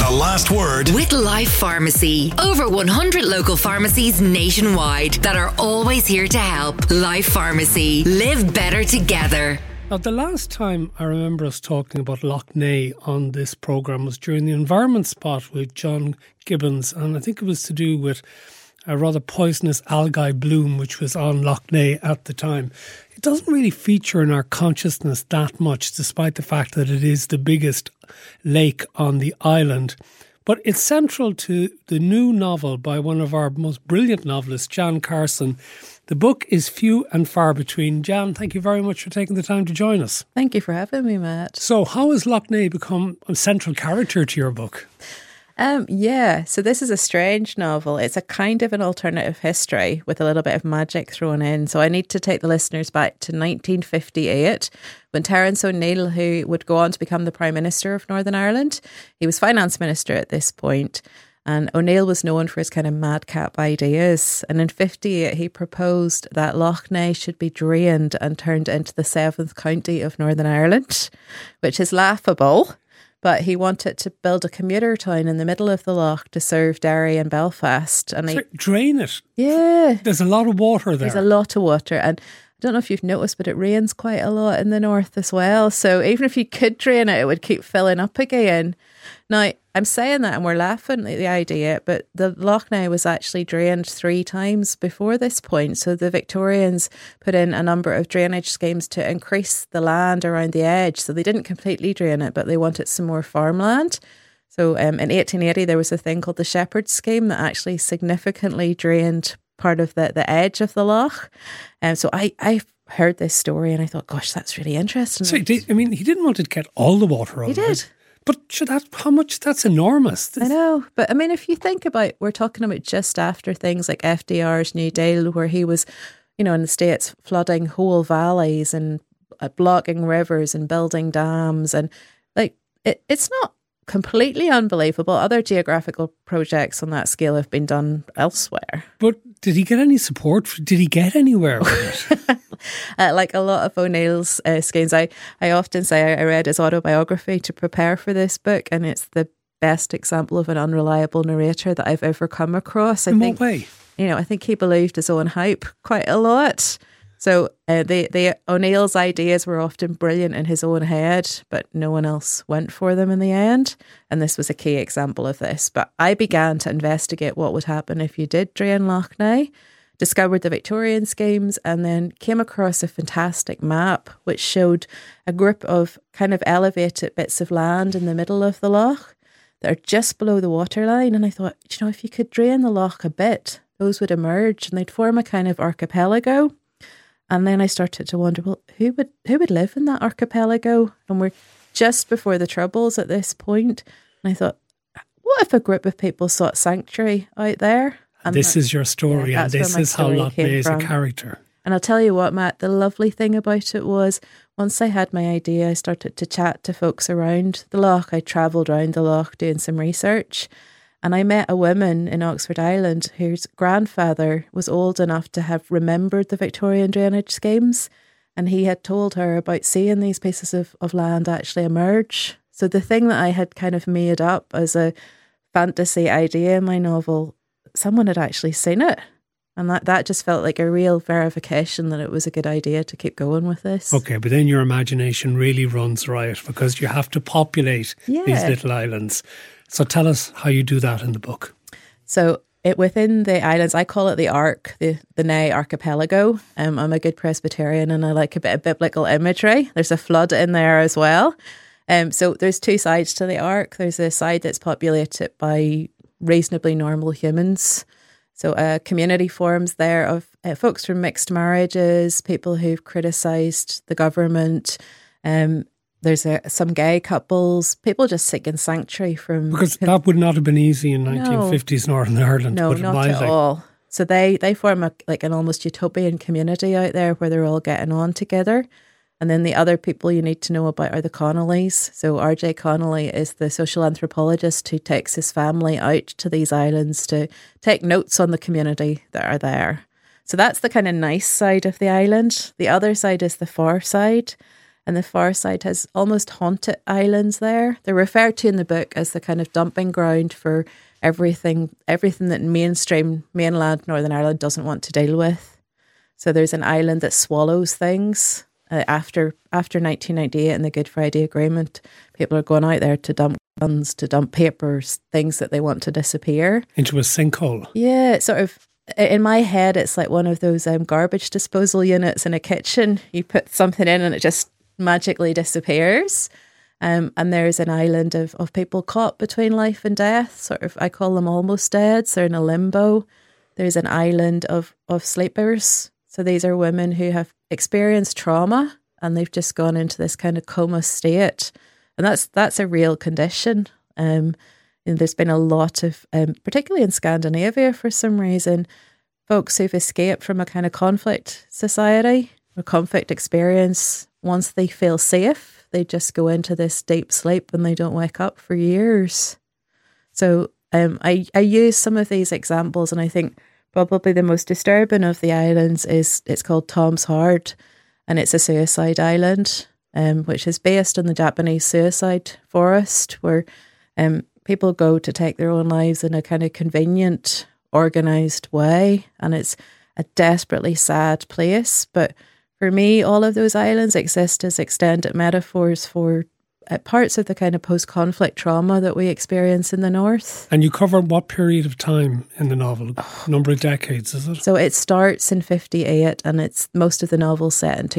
The Last Word with Life Pharmacy. Over 100 local pharmacies nationwide that are always here to help. Life Pharmacy. Live better together. Now, the last time I remember us talking about Lough Neagh on this programme was during the Environment Spot with John Gibbons, and I think it was to do with a rather poisonous algae bloom which was on Lough Neagh at the time. It doesn't really feature in our consciousness that much, despite the fact that it is the biggest lake on the island. But it's central to the new novel by one of our most brilliant novelists, Jan Carson. The book is Few and Far Between. Jan, thank you very much for taking the time to join us. Thank you for having me, Matt. So how has Lough Neagh become a central character to your book? So this is a strange novel. It's a kind of an alternative history with a little bit of magic thrown in. So I need to take the listeners back to 1958 when Terence O'Neill, who would go on to become the Prime Minister of Northern Ireland, he was Finance Minister at this point. And O'Neill was known for his kind of madcap ideas. And in 58, he proposed that Lough Neagh should be drained and turned into the 7th county of Northern Ireland, which is laughable. But he wanted to build a commuter town in the middle of the lough to serve Derry and Belfast. And drain it? Yeah. There's a lot of water there. There's a lot of water. And I don't know if you've noticed, but it rains quite a lot in the north as well. So even if you could drain it, it would keep filling up again. Now, I'm saying that and we're laughing at the idea, but the Lough Neagh was actually drained 3 times before this point. So the Victorians put in a number of drainage schemes to increase the land around the edge. So they didn't completely drain it, but they wanted some more farmland. So in 1880, there was a thing called the Shepherd's Scheme that actually significantly drained part of the edge of the lough. So I heard this story and I thought, gosh, that's really interesting. So he didn't want to get all the water out. He did. But how much? That's enormous. I know. But I mean, if you think about, we're talking about just after things like FDR's New Deal, where he was, in the States, flooding whole valleys and blocking rivers and building dams. And it's not completely unbelievable. Other geographical projects on that scale have been done elsewhere. But did he get any support? Did he get anywhere with it? Like a lot of O'Neill's schemes, I often say I read his autobiography to prepare for this book, and it's the best example of an unreliable narrator that I've ever come across. What way? I think he believed his own hype quite a lot. So the O'Neill's ideas were often brilliant in his own head, but no one else went for them in the end. And this was a key example of this. But I began to investigate what would happen if you did drain Lough Neagh, discovered the Victorian schemes, and then came across a fantastic map which showed a group of kind of elevated bits of land in the middle of the lough that are just below the waterline. And I thought, if you could drain the lough a bit, those would emerge and they'd form a kind of archipelago. And then I started to wonder, well, who would live in that archipelago? And we're just before the Troubles at this point. And I thought, what if a group of people sought sanctuary out there? And this is your story, and this is how Lough Neagh is a character. And I'll tell you what, Matt, the lovely thing about it was, once I had my idea, I started to chat to folks around the lough. I travelled around the lough doing some research. And I met a woman in Oxford Island whose grandfather was old enough to have remembered the Victorian drainage schemes. And he had told her about seeing these pieces of land actually emerge. So the thing that I had kind of made up as a fantasy idea in my novel, someone had actually seen it. And that just felt like a real verification that it was a good idea to keep going with this. Okay, but then your imagination really runs riot because you have to populate these little islands. So tell us how you do that in the book. So within the islands, I call it the Ark, the Neagh Archipelago. I'm a good Presbyterian and I like a bit of biblical imagery. There's a flood in there as well. So there's 2 sides to the Ark. There's a side that's populated by reasonably normal humans. So a community forms there of folks from mixed marriages, people who've criticised the government. There's some gay couples, people just seeking sanctuary from... Because that would not have been easy in 1950s Northern Ireland. No, not at all. So they form an almost utopian community out there where they're all getting on together. And then the other people you need to know about are the Connollys. So R.J. Connolly is the social anthropologist who takes his family out to these islands to take notes on the community that are there. So that's the kind of nice side of the island. The other side is the far side. And the far side has almost haunted islands there. They're referred to in the book as the kind of dumping ground for everything that mainland Northern Ireland doesn't want to deal with. So there's an island that swallows things. After 1998 and the Good Friday Agreement, people are going out there to dump guns, to dump papers, things that they want to disappear. Into a sinkhole. Yeah, sort of. In my head, it's like one of those garbage disposal units in a kitchen. You put something in and it just magically disappears. And there's an island of people caught between life and death. Sort of, I call them almost deads. They're in a limbo. There's an island of sleepers. So these are women who have experienced trauma and they've just gone into this kind of coma state. And that's a real condition. And there's been a lot of, particularly in Scandinavia for some reason, folks who've escaped from a kind of conflict society or conflict experience, once they feel safe, they just go into this deep sleep and they don't wake up for years. So I use some of these examples, and I think probably the most disturbing of the islands it's called Tom's Hard, and it's a suicide island, which is based on the Japanese suicide forest, where people go to take their own lives in a kind of convenient, organised way. And it's a desperately sad place. But for me, all of those islands exist as extended metaphors for parts of the kind of post-conflict trauma that we experience in the north. And you cover what period of time in the novel? A number of decades, is it? So it starts in 1958, and it's most of the novel set in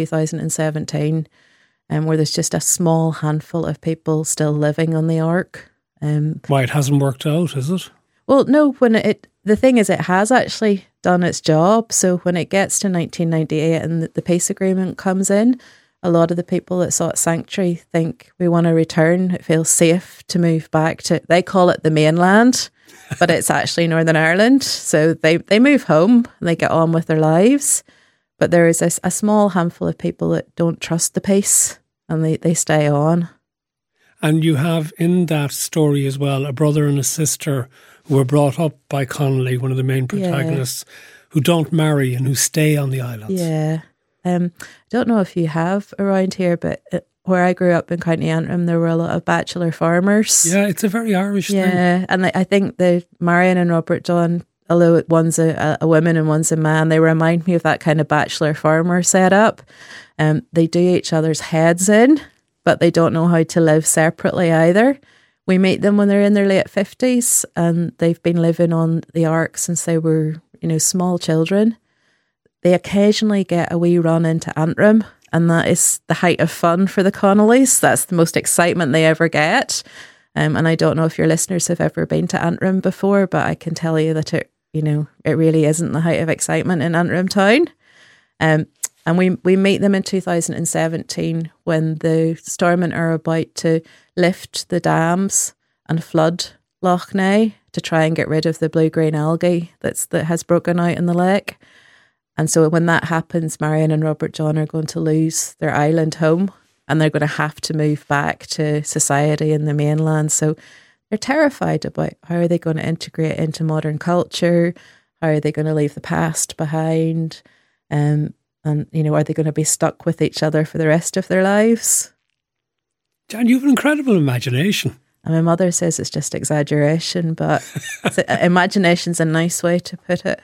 2017, where there's just a small handful of people still living on the Ark. Why, it hasn't worked out, is it? Well, no, the thing is, it has actually done its job. So when it gets to 1998 and the peace agreement comes in, a lot of the people that sought sanctuary think we want to return. It feels safe to move back to, they call it the mainland, but it's actually Northern Ireland. So they move home and they get on with their lives. But there is a small handful of people that don't trust the peace and they stay on. And you have in that story as well a brother and a sister who were brought up by Connolly, one of the main protagonists, who don't marry and who stay on the islands. Yeah. I don't know if you have around here, but where I grew up in County Antrim, there were a lot of bachelor farmers. Yeah, it's a very Irish thing. Yeah, and I think the Marion and Robert John, although one's a woman and one's a man, they remind me of that kind of bachelor farmer setup. They do each other's heads in, but they don't know how to live separately either. We meet them when they're in their late 50s, and they've been living on the Ark since they were, small children. They occasionally get a wee run into Antrim, and that is the height of fun for the Connollys. That's the most excitement they ever get. And I don't know if your listeners have ever been to Antrim before, but I can tell you that it really isn't the height of excitement in Antrim town. And we meet them in 2017 when the Stormont are about to lift the dams and flood Lough Neagh to try and get rid of the blue-green algae that has broken out in the lake. And so when that happens, Marion and Robert John are going to lose their island home, and they're going to have to move back to society in the mainland. So they're terrified about how are they going to integrate into modern culture, how are they going to leave the past behind, and are they going to be stuck with each other for the rest of their lives? Jan, you have an incredible imagination. And my mother says it's just exaggeration, but imagination's a nice way to put it.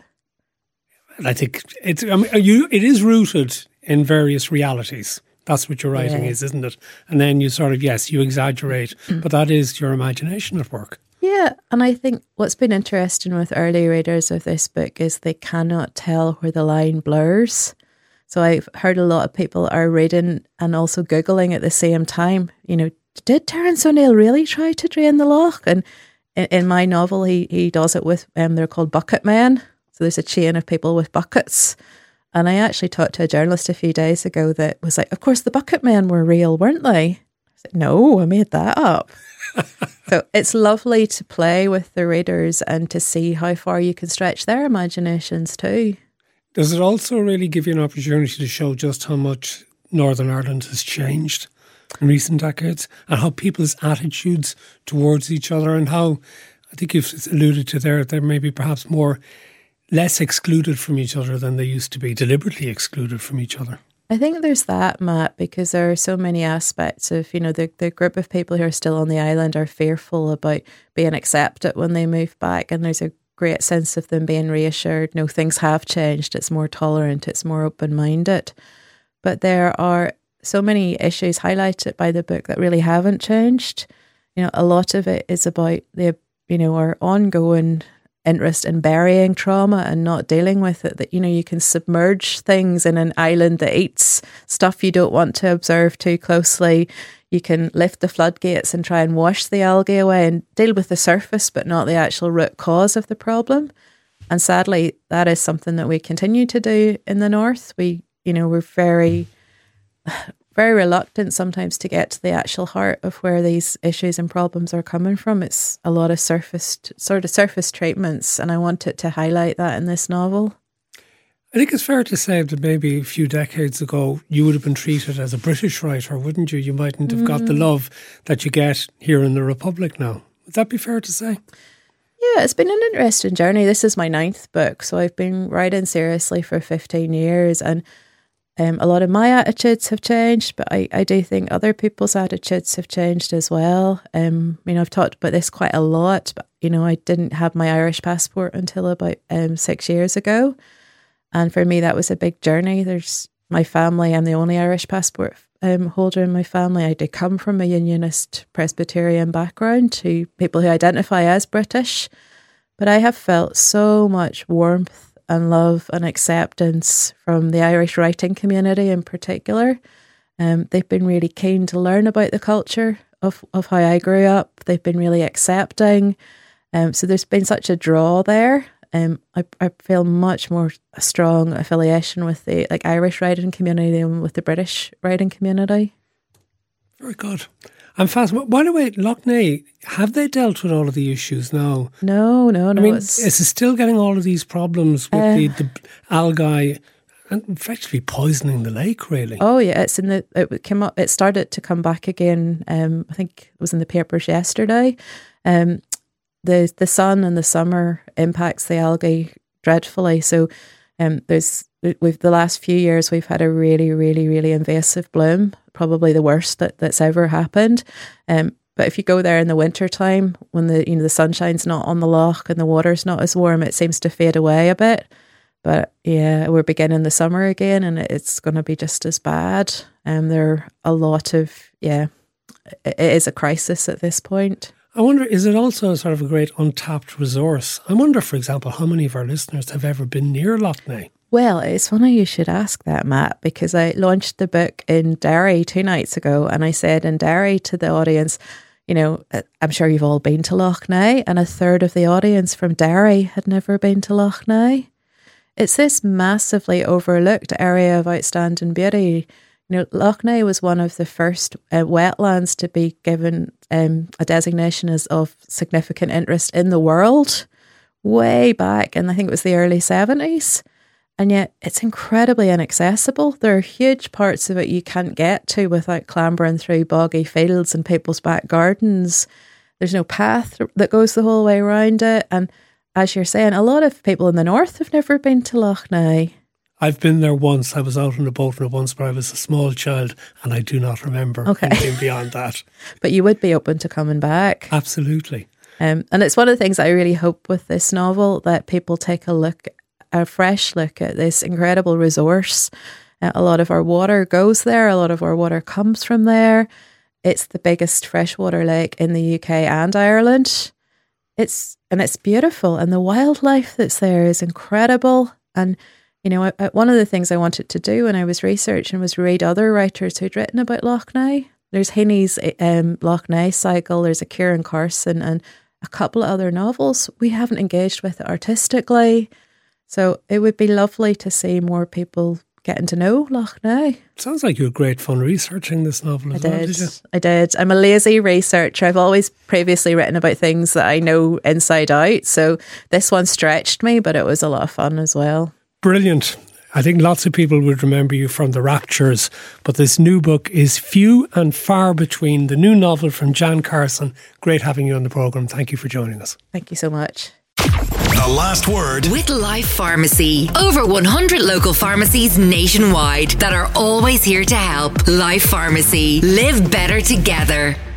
I think it is rooted in various realities. That's what your writing is, isn't it? And then you sort of, you exaggerate, but that is your imagination at work. Yeah, and I think what's been interesting with early readers of this book is they cannot tell where the line blurs. So I've heard a lot of people are reading and also Googling at the same time, did Terence O'Neill really try to drain the loch? And in my novel, he does it with, they're called bucket men. So there's a chain of people with buckets. And I actually talked to a journalist a few days ago that was like, of course, the bucket men were real, weren't they? I said, no, I made that up. So it's lovely to play with the readers and to see how far you can stretch their imaginations too. Does it also really give you an opportunity to show just how much Northern Ireland has changed in recent decades and how people's attitudes towards each other and how, I think you've alluded to there, they're maybe perhaps less excluded from each other than they used to be, deliberately excluded from each other? I think there's that, Matt, because there are so many aspects of, the group of people who are still on the island are fearful about being accepted when they move back. And there's a great sense of them being reassured, no, things have changed. It's more tolerant. It's more open-minded. But there are so many issues highlighted by the book that really haven't changed. A lot of it is about our ongoing interest in burying trauma and not dealing with it. That, you can submerge things in an island that eats stuff you don't want to observe too closely. You can lift the floodgates and try and wash the algae away and deal with the surface, but not the actual root cause of the problem. And sadly, that is something that we continue to do in the north. We're very, very reluctant sometimes to get to the actual heart of where these issues and problems are coming from. It's a lot of surface treatments, and I wanted to highlight that in this novel. I think it's fair to say that maybe a few decades ago you would have been treated as a British writer, wouldn't you? You mightn't have got the love that you get here in the Republic now. Would that be fair to say? Yeah, it's been an interesting journey. This is my 9th book, so I've been writing seriously for 15 years, and a lot of my attitudes have changed, but I do think other people's attitudes have changed as well. I've talked about this quite a lot, but, I didn't have my Irish passport until about 6 years ago. And for me, that was a big journey. There's my family. I'm the only Irish passport holder in my family. I do come from a Unionist Presbyterian background to people who identify as British. But I have felt so much warmth and love and acceptance from the Irish writing community in particular. They've been really keen to learn about the culture of how I grew up. They've been really accepting. So there's been such a draw there. I feel much more a strong affiliation with the Irish writing community than with the British writing community. Very good. I'm fascinated. By the way, Lough have they dealt with all of the issues now? No. I mean, is it still getting all of these problems with the algae and effectively poisoning the lake, really? Oh yeah, it came up. It started to come back again. I think it was in the papers yesterday. The sun in the summer impacts the algae dreadfully. So we've the last few years we've had a really, really, really invasive bloom, probably the worst that's ever happened. But if you go there in the winter time, when the sunshine's not on the loch and the water's not as warm, it seems to fade away a bit. But yeah, we're beginning the summer again, and it's going to be just as bad. There are a lot of it is a crisis at this point. I wonder, is it also sort of a great untapped resource? I wonder, for example, how many of our listeners have ever been near Lough Neagh? Well, it's funny you should ask that, Matt, because I launched the book in Derry 2 nights ago, and I said in Derry to the audience, I'm sure you've all been to Lough Neagh, and 1/3 of the audience from Derry had never been to Lough Neagh. It's this massively overlooked area of outstanding beauty. Lough Neagh was one of the first wetlands to be given a designation as of significant interest in the world way back, and I think it was the early 70s. And yet it's incredibly inaccessible. There are huge parts of it you can't get to without clambering through boggy fields and people's back gardens. There's no path that goes the whole way around it. And as you're saying, a lot of people in the north have never been to Lough Neagh. I've been there once. I was out on a boat on it once, but I was a small child and I do not remember anything beyond that. But you would be open to coming back. Absolutely. And it's one of the things I really hope with this novel, that people take a fresh look at this incredible resource. A lot of our water goes there. A lot of our water comes from there. It's the biggest freshwater lake in the UK and Ireland. It's beautiful, and the wildlife that's there is incredible. And one of the things I wanted to do when I was researching was read other writers who'd written about Lough Neagh. There's Heaney's Lough Neagh Cycle. There's a Kieran Carson and a couple of other novels. We haven't engaged with it artistically. So it would be lovely to see more people getting to know Lough Neagh. Sounds like you had great fun researching this novel as well, did you? I did. I'm a lazy researcher. I've always previously written about things that I know inside out. So this one stretched me, but it was a lot of fun as well. Brilliant. I think lots of people would remember you from The Raptures, but this new book is few and far between. The new novel from Jan Carson. Great having you on the programme. Thank you for joining us. Thank you so much. The last word with Life Pharmacy. Over 100 local pharmacies nationwide that are always here to help. Life Pharmacy. Live better together.